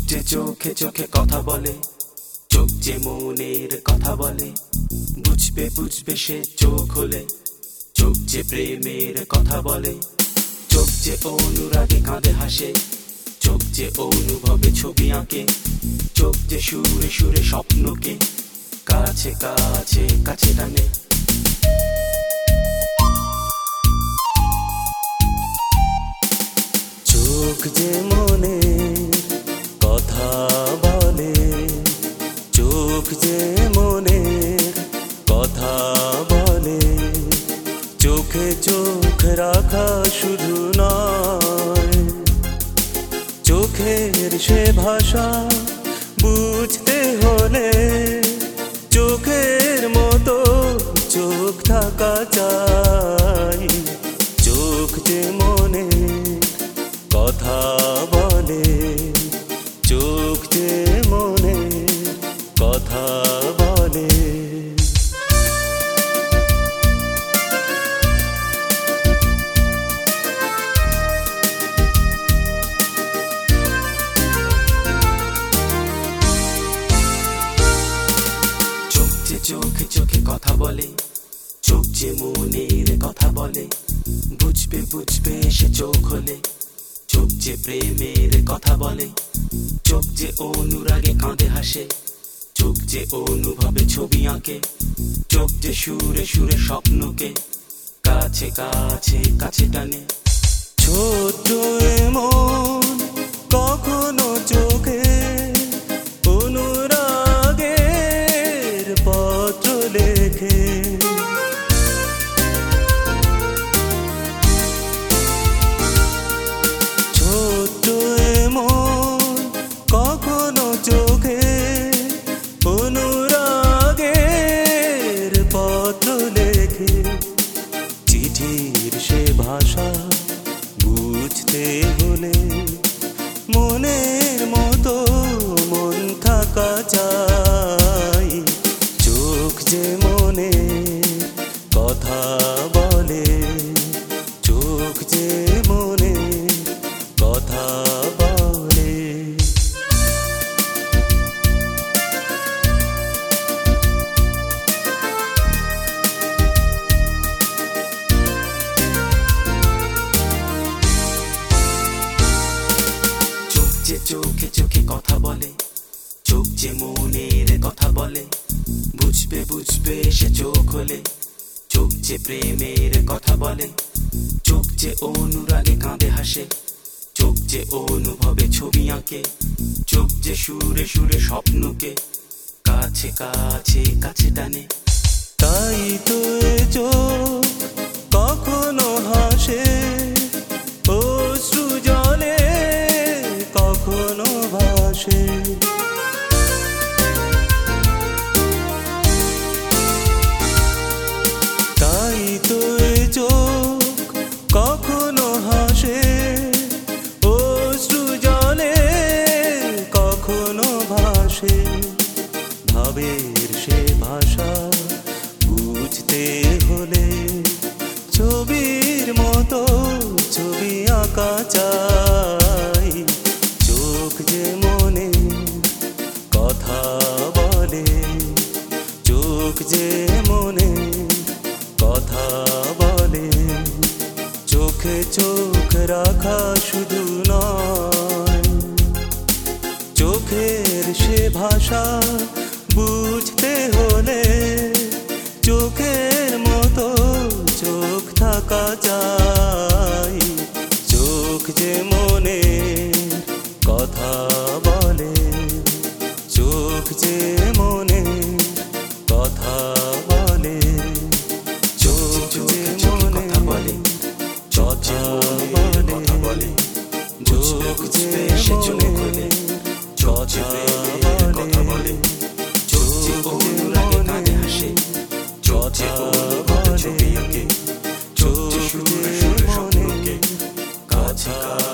যে চোখে চোখে কথা বলে, চোখ যে মনের কথা বলে, বুঝবে বুঝবে সে চোখ হলে। চোখ যে প্রেমের কথা বলে, চোখ যে অনুরাগে কাঁদে হাসে, চোখ যে অনুভবে ছবি আঁকে, চোখ যে সুরে সুরে স্বপ্নকে কাছে কাছে কাছে টানে। চোখ যে মনের কথা বলে, চোখ যে মনের কথা বলে, চোখে চোখ রাখা শুধু নয়, চোখের সে ভাষা বুঝতে হলে চোখের মতো চোখ থাকা চাই। চোখ যে মনের কথা বলে, চোখ যে মনের কথা বলে। চোখে চোখে কথা বলে, চোখ যে মনের কথা বলে, বুঝবে বুঝবে সে চোখ হলে। চোখ যে প্রেমের কথা বলে, চোখ যে অনুরাগে কাঁদে হাসে, চোখ যে অনুভবে ছবি আঁকে, চোখ যে সুরে সুরে স্বপ্নকে কাছে কাছে কাছে টানে। ছোট এমন কখনো চোখে অনুরাগের পত্র লেখে, ছোট এমন কখনো চোখে অনুরাগের পত্র লেখে। চিঠির সে ভাষা বুঝতে হলে মনের মতো মন থাকা চাই। চোখ যে মনের কথা বলে, চোখ যে মনের কথা বলে। চোখে চোখে কথা বলে, চোখ যে মনের কথা বলে, বুঝবে বুঝবে সে চোখ হলে। চোখ যে প্রেমের কথা বলে, চোখ যে অনুরাগে কাঁদে হাসে, চোখ যে অনুভবে ছবি আঁকে, চোখ যে সুরে সুরে স্বপ্নকে কাছে কাছে কাছে টানে। তাই তো এ চোখ কখনো হাসে অশ্রু জলে, কখনো ভাসে। তাই তো এ চোখ কখনো হাসে অশ্রু জলে, কখনো ভাসে। ভাবের সে ভাষা বুঝতে হলে ছবির মতো ছবি আঁকা চাই। চোখ যে মনের কথা বলে, চোখ যে মনের কথা বলে, চোখে চোখ রাখা শুধু নয়, চোখের সে ভাষা বুঝতে হলে চোখের মতো চোখ থাকা চাই। চোখ যে মনের কথা বলে, চোখ যে মনের কথা বলে, চোখ যে মনের কথা বলে, চোখ যে মনের কথা বলে, চোখ যে অনুরাগে কাঁদে হাসে, চোখ যে অনুভবে ছবি আঁকে, চোখ যে সুরে সুরে স্বপ্নকে কাছে কাছে